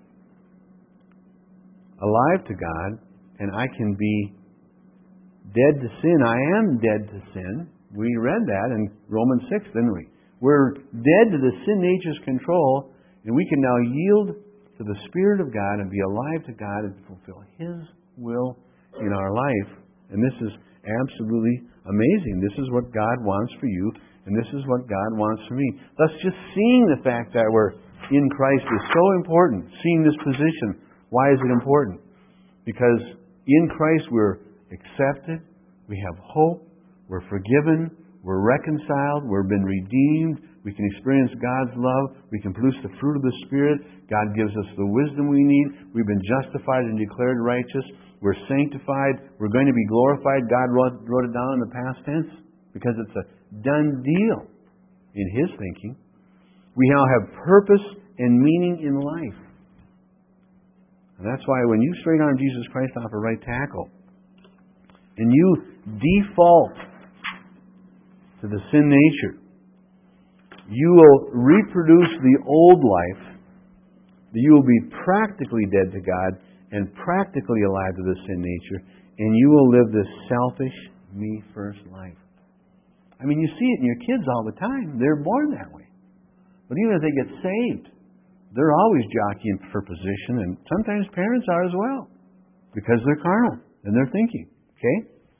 alive to God, and I can be dead to sin. I am dead to sin. We read that in Romans six, didn't we? We're dead to the sin nature's control, and we can now yield to the Spirit of God and be alive to God and fulfill His will in our life. And this is absolutely amazing. This is what God wants for you, and this is what God wants for me. Thus, just seeing the fact that we're in Christ is so important. Seeing this position. Why is it important? Because in Christ we're accepted, we have hope, we're forgiven, we're reconciled, we've been redeemed, we can experience God's love, we can produce the fruit of the Spirit, God gives us the wisdom we need, we've been justified and declared righteous, we're sanctified, we're going to be glorified. God wrote, wrote it down in the past tense because it's a done deal in His thinking. We now have purpose and meaning in life. And that's why when you straight arm Jesus Christ off a right tackle, and you default to the sin nature, you will reproduce the old life. You will be practically dead to God and practically alive to the sin nature, and you will live this selfish, me-first life. I mean, you see it in your kids all the time. They're born that way. But even if they get saved, they're always jockeying for position, and sometimes parents are as well, because they're carnal and they're thinking. Okay?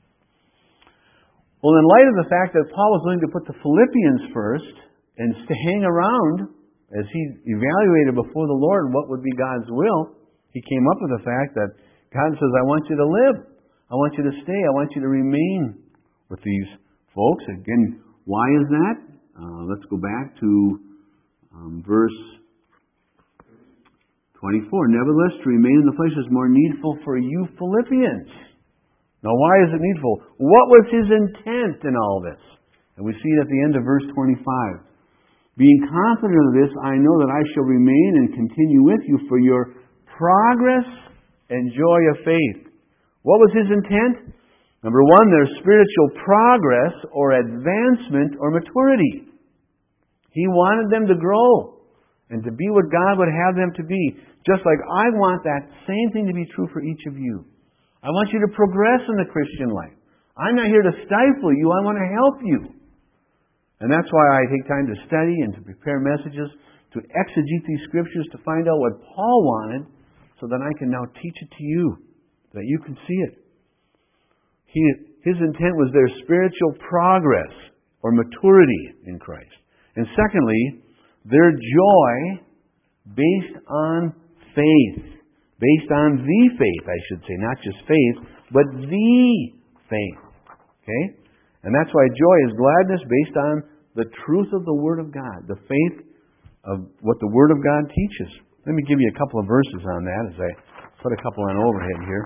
Well, in light of the fact that Paul was willing to put the Philippians first and to hang around as he evaluated before the Lord what would be God's will, he came up with the fact that God says, I want you to live. I want you to stay. I want you to remain with these folks. Again, why is that? Uh, let's go back to um, verse twenty-four. Nevertheless, to remain in the flesh is more needful for you Philippians. Now, why is it needful? What was his intent in all this? And we see it at the end of verse twenty-five. Being confident of this, I know that I shall remain and continue with you for your progress and joy of faith. What was his intent? Number one, their spiritual progress or advancement or maturity. He wanted them to grow and to be what God would have them to be. Just like I want that same thing to be true for each of you. I want you to progress in the Christian life. I'm not here to stifle you. I want to help you. And that's why I take time to study and to prepare messages, to exegete these scriptures, to find out what Paul wanted, so that I can now teach it to you, that you can see it. He, his intent was their spiritual progress or maturity in Christ. And secondly, their joy based on faith. Based on the faith, I should say. Not just faith, but the faith. Okay? And that's why joy is gladness based on the truth of the Word of God. The faith of what the Word of God teaches. Let me give you a couple of verses on that as I put a couple on overhead here.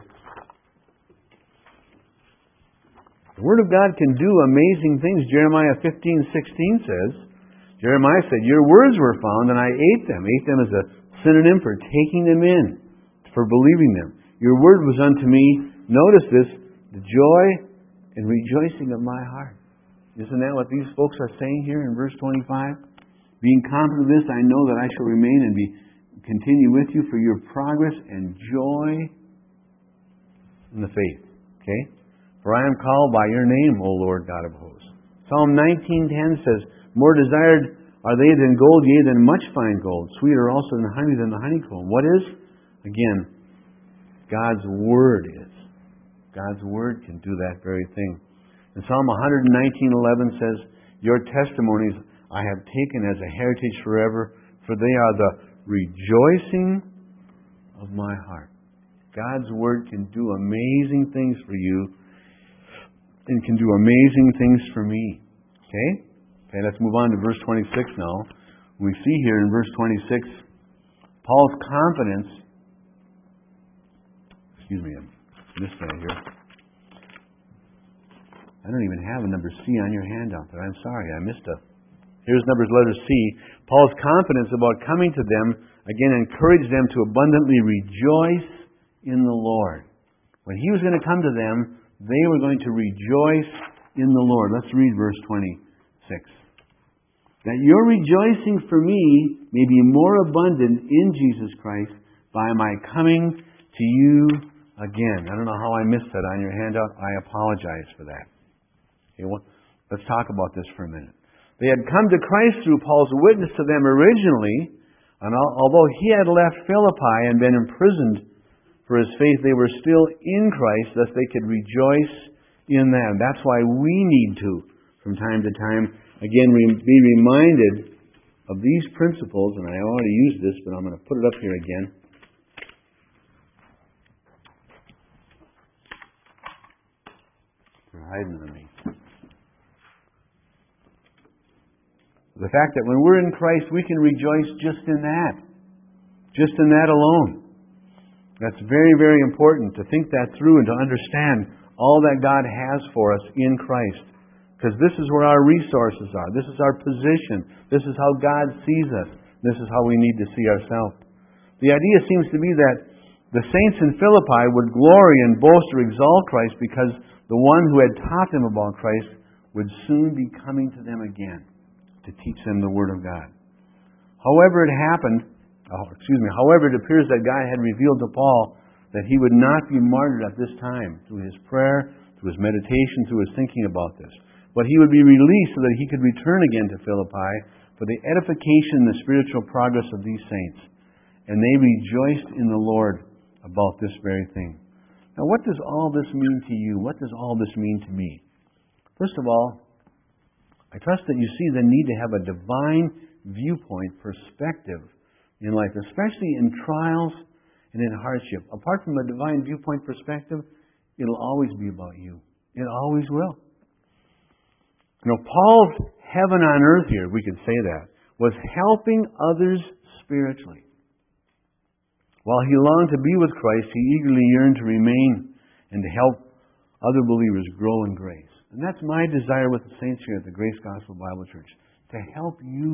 The Word of God can do amazing things. Jeremiah fifteen sixteen says, Jeremiah said, your words were found and I ate them. Ate them as a synonym for taking them in, for believing them. Your word was unto me, notice this, the joy and rejoicing of my heart. Isn't that what these folks are saying here in verse twenty-five? Being confident of this, I know that I shall remain and be continue with you for your progress and joy in the faith. Okay? For I am called by your name, O Lord God of hosts. Psalm nineteen ten says, more desired are they than gold, yea, than much fine gold. Sweeter also than honey than the honeycomb. What is? Again, God's Word is. God's Word can do that very thing. And Psalm one nineteen eleven says, your testimonies I have taken as a heritage forever, for they are the rejoicing of my heart. God's Word can do amazing things for you and can do amazing things for me. Okay? Okay, let's move on to verse twenty-six now. We see here in verse twenty-six, Paul's confidence. Excuse me, I missed that here. I don't even have a number C on your handout there. I'm sorry, I missed a. Here's numbers letter C. Paul's confidence about coming to them, again, encouraged them to abundantly rejoice in the Lord. When he was going to come to them, they were going to rejoice in the Lord. Let's read verse twenty-six. That your rejoicing for me may be more abundant in Jesus Christ by my coming to you again. I don't know how I missed that on your handout. I apologize for that. Okay, well, let's talk about this for a minute. They had come to Christ through Paul's witness to them originally, and although he had left Philippi and been imprisoned for his faith, they were still in Christ, thus they could rejoice in that. That's why we need to, from time to time, again, be reminded of these principles, and I already used this, but I'm going to put it up here again. They're hiding from me. The fact that when we're in Christ, we can rejoice just in that. Just in that alone. That's very, very important to think that through and to understand all that God has for us in Christ. Because this is where our resources are. This is our position. This is how God sees us. This is how we need to see ourselves. The idea seems to be that the saints in Philippi would glory and boast or exalt Christ because the one who had taught them about Christ would soon be coming to them again to teach them the Word of God. However it happened, oh, excuse me, however it appears that God had revealed to Paul that he would not be martyred at this time through his prayer, through his meditation, through his thinking about this. But he would be released so that he could return again to Philippi for the edification and the spiritual progress of these saints. And they rejoiced in the Lord about this very thing. Now, what does all this mean to you? What does all this mean to me? First of all, I trust that you see the need to have a divine viewpoint, perspective in life, especially in trials and in hardship. Apart from a divine viewpoint perspective, it'll always be about you. It always will. You know, Paul's heaven on earth here, we could say that, was helping others spiritually. While he longed to be with Christ, he eagerly yearned to remain and to help other believers grow in grace. And that's my desire with the saints here at the Grace Gospel Bible Church, to help you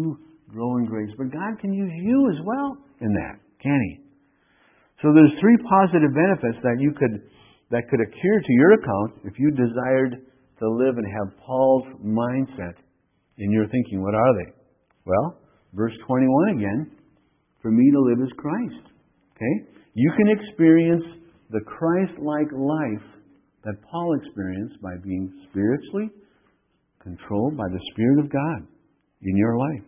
grow in grace. But God can use you as well in that, can He? So there's three positive benefits that you could that could accrue to your account if you desired to live and have Paul's mindset in your thinking. What are they? Well, verse twenty-one again, for me to live is Christ. Okay? You can experience the Christ-like life that Paul experienced by being spiritually controlled by the Spirit of God in your life.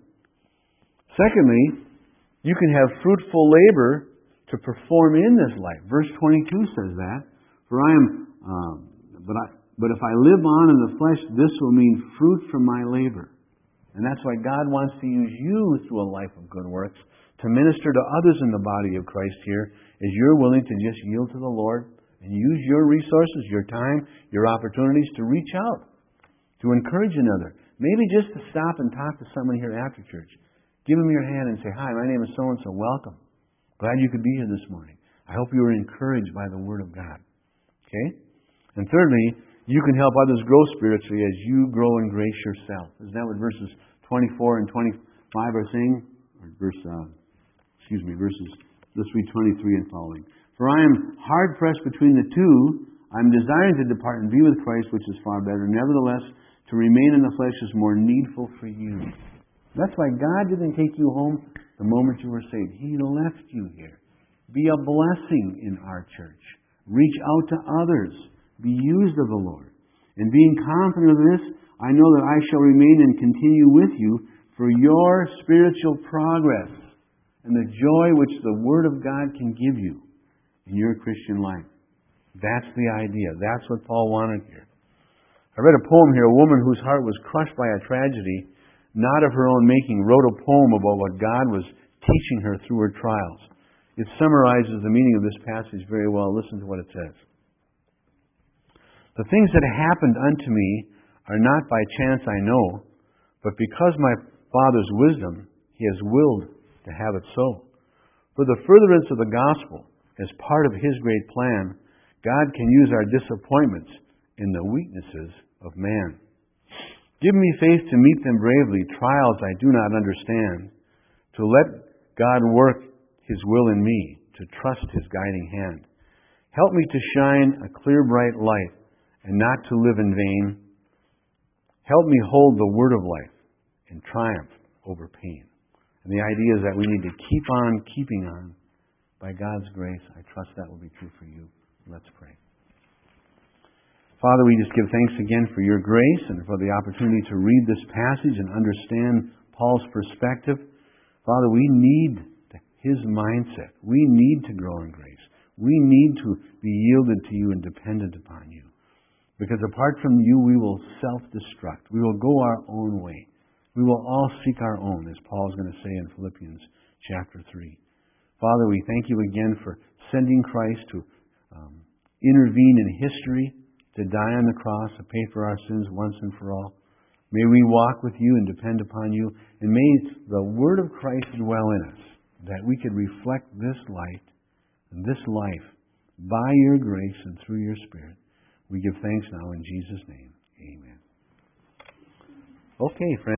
Secondly, you can have fruitful labor to perform in this life. Verse twenty-two says that, for I am, um, but I, but if I live on in the flesh, this will mean fruit from my labor. And that's why God wants to use you through a life of good works to minister to others in the body of Christ here, as you're willing to just yield to the Lord and use your resources, your time, your opportunities to reach out, to encourage another. Maybe just to stop and talk to someone here after church. Give them your hand and say, "Hi, my name is so-and-so. Welcome. Glad you could be here this morning. I hope you were encouraged by the Word of God." Okay? And thirdly, you can help others grow spiritually as you grow in grace yourself. Isn't that what verses twenty-four and twenty-five are saying? Or verse, uh, excuse me, verses, let's read twenty-three and following. For I am hard pressed between the two. I am desiring to depart and be with Christ, which is far better. Nevertheless, to remain in the flesh is more needful for you. That's why God didn't take you home the moment you were saved. He left you here. Be a blessing in our church. Reach out to others. Be used of the Lord. And being confident of this, I know that I shall remain and continue with you for your spiritual progress and the joy which the Word of God can give you in your Christian life. That's the idea. That's what Paul wanted here. I read a poem here. A woman whose heart was crushed by a tragedy, not of her own making, wrote a poem about what God was teaching her through her trials. It summarizes the meaning of this passage very well. Listen to what it says. The things that happened unto me are not by chance, I know, but because my Father's wisdom, He has willed to have it so. For the furtherance of the gospel, as part of His great plan, God can use our disappointments in the weaknesses of man. Give me faith to meet them bravely, trials I do not understand, to let God work His will in me, to trust His guiding hand. Help me to shine a clear, bright light, and not to live in vain. Help me hold the word of life and triumph over pain. And the idea is that we need to keep on keeping on by God's grace. I trust that will be true for you. Let's pray. Father, we just give thanks again for your grace and for the opportunity to read this passage and understand Paul's perspective. Father, we need his mindset. We need to grow in grace. We need to be yielded to you and dependent upon you. Because apart from you, we will self-destruct. We will go our own way. We will all seek our own, as Paul is going to say in Philippians chapter three. Father, we thank you again for sending Christ to um, intervene in history, to die on the cross, to pay for our sins once and for all. May we walk with you and depend upon you, and may the word of Christ dwell in us, that we could reflect this light and this life by your grace and through your Spirit. We give thanks now in Jesus' name. Amen. Okay, friends.